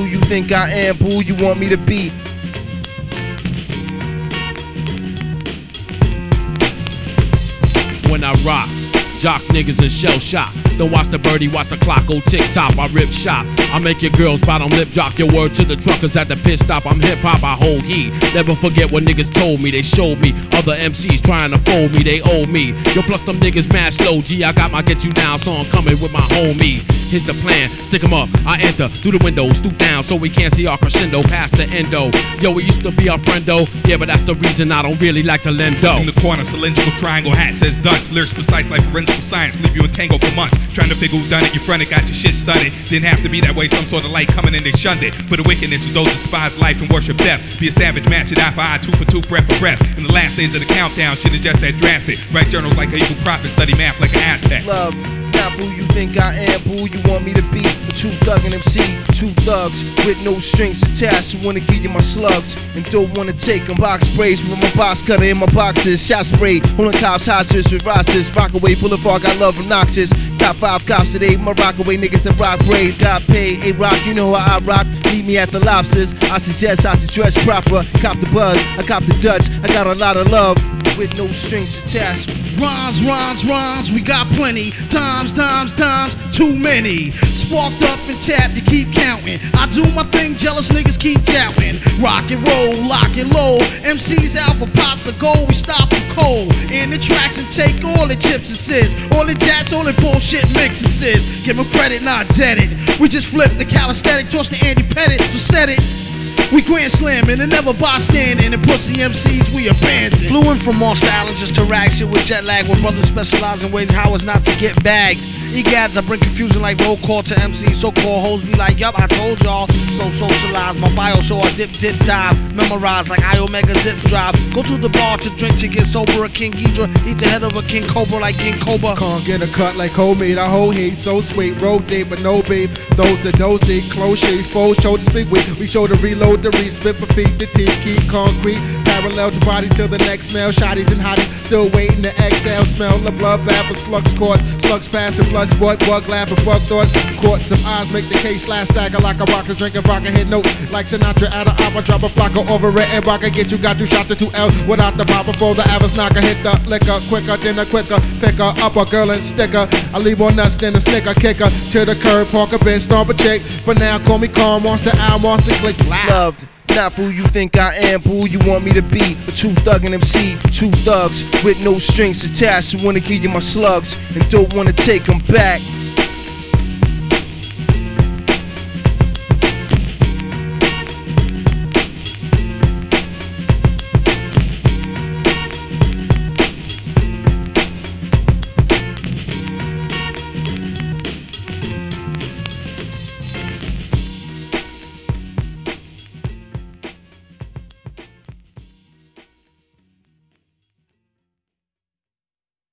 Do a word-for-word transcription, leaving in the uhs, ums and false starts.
who you think I am, who you want me to be. When I rock, jock niggas in shell shock. Don't watch the birdie, watch the clock go tick tock. I rip shot, I make your girl's bottom lip drop. Your word to the truckers at the pit stop. I'm hip hop, I hold heat. Never forget what niggas told me. They showed me other M Cs trying to fold me. They owe me. Yo, plus them niggas mad slow. G, I got my get you down song coming with my homie. Here's the plan, stick 'em up. I enter through the window, stoop down so we can't see our crescendo past the endo. Yo, it used to be our friendo. Yeah, but that's the reason I don't really like to lend dough. In the corner, cylindrical triangle hat says dunce. Lyrics precise like forensic science. Leave you in tango for months. Trying to figure who done it. Your friend got your shit studied. Didn't have to be that way. Some sort of light coming in, they shunned it. For the wickedness of those who despise life and worship death. Be a savage, match it eye for eye, two for two, breath for breath. In the last days of the countdown, shit is just that drastic. Write journals like an evil prophet. Study math like an Aztec. Loved, not who you think I am, who you want me to be. A true thug and M C, two thugs with no strings attached. Who wanna give you my slugs and don't wanna take them. Box sprays with my box cutter in my boxes. Shot spray, holding cops hostage with rosters. Rockaway Boulevard, got love obnoxious. Got five cops today, my Rockaway niggas that rock braids. Got paid, a rock, you know how I rock. Meet me at the lobsters. I suggest I should dress proper. Cop the buzz, I cop the Dutch. I got a lot of love with no strings attached. Rhymes, rhymes, rhymes, we got plenty. Times, times, times, too many. Sparked up and tapped to keep counting. I do my thing, jealous niggas keep doubting. Rock and roll, lock and low. M Cs out for pots of gold, we stop them cold. In the tracks and take all the chips and sis. All the jats, all the bullshit mixes is. Give them credit, not debted. We just flip the calisthenic, toss the Andy Pettit, just said it. We grand slamming and never bystanding, and pussy M Cs we abandoned. Flew in from Monster Island just to rag shit with jet lag. When brothers specialize in ways how it's not to get bagged. Egads, I bring confusion like roll call to M Cs. So-called hoes be like, yup, I told y'all. So socialize, my bio show I dip, dip, dive. Memorize like I Omega zip drive. Go to the bar to drink to get sober. A King Ghidra, eat the head of a King Cobra like King Cobra. Can't get a cut like homemade, I whole heat. So sweet, rotate, but no babe. Those that those they close shades, foes show to speak with. We show to reload the respit for feet, the teeth, keep concrete. Parallel to body till the next smell. Shotties and hotties, still waiting to exhale. Smell the blood bath with slugs caught. Slugs passing, blood sport, bug laughing, bug thought. Caught some eyes, make the case last stagger like a rocker. Drinking vodka, hit note like Sinatra at an opera. Drop a flocker over it and rocker. Get you, got you shot to two L without the pop before the average knocker. Hit the liquor quicker than a quicker. Picker up a girl and sticker. I leave more nuts than a snicker. Kicker to the curb, park a bitch, stomp a chick. For now, call me calm, monster out, monster click. Loved, not who you think I am, who you want me to be. A true thug and M C, two thugs with no strings attached. Who wanna give you my slugs and don't wanna take them back.